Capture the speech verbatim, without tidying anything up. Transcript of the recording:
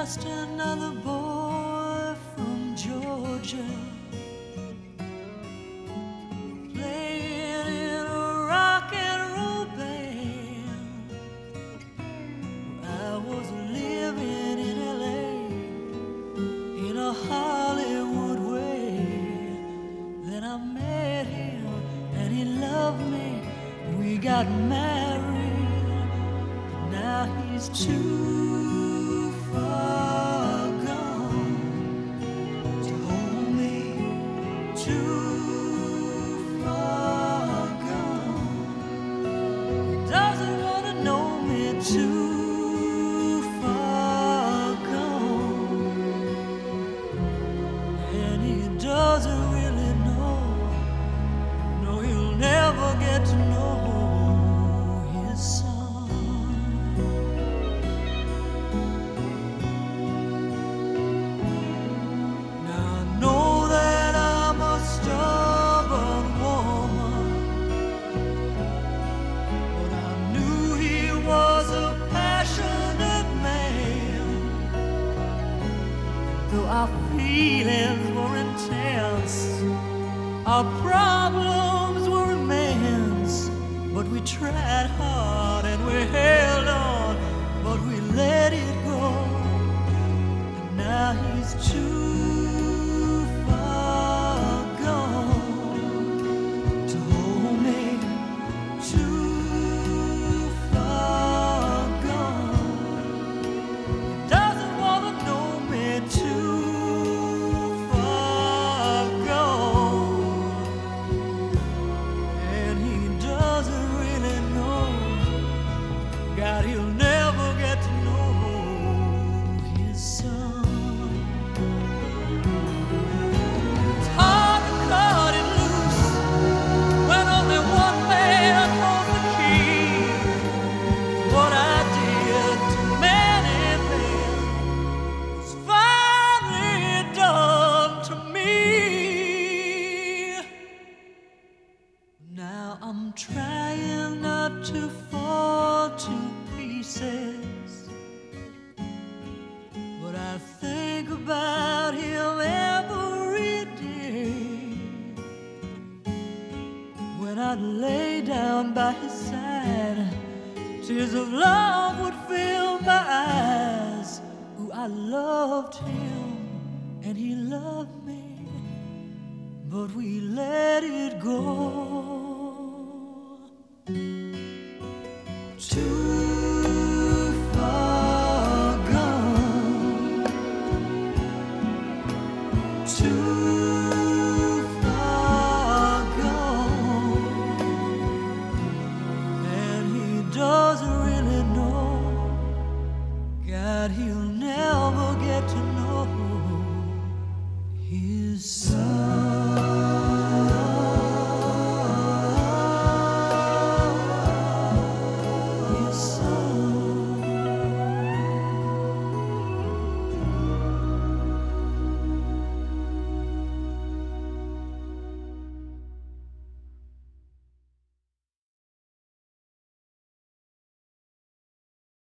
just another boy from Georgia, playing in a rock and roll band. I was living in L A in a Hollywood way. Then I met him and he loved me. We got married, but now he's too far gone to hold me, too far gone. He doesn't want to know me, too far gone. And he doesn't really know, no, he'll never get to know his son. Now I know that I'm a stubborn woman, but I knew he was a passionate man. Though our feelings were intense, our problems were immense, but we tried hard and we held on, but we let it go. And now he's too far gone to hold me, too far gone. He doesn't want to know me, too far gone. And he doesn't really know, God, he'll never get to know his son. It's hard to cut it loose when only one man holds the key. What I did to many men was finally done to me. Now I'm trying not to fall to pieces, but I think about him every day. When I'd lay down by his side, tears of love would fill my eyes. Ooh, I loved him and he loved me, but we let it go. Too far gone, too far gone. And he doesn't really know, God, he'll never get to know his son.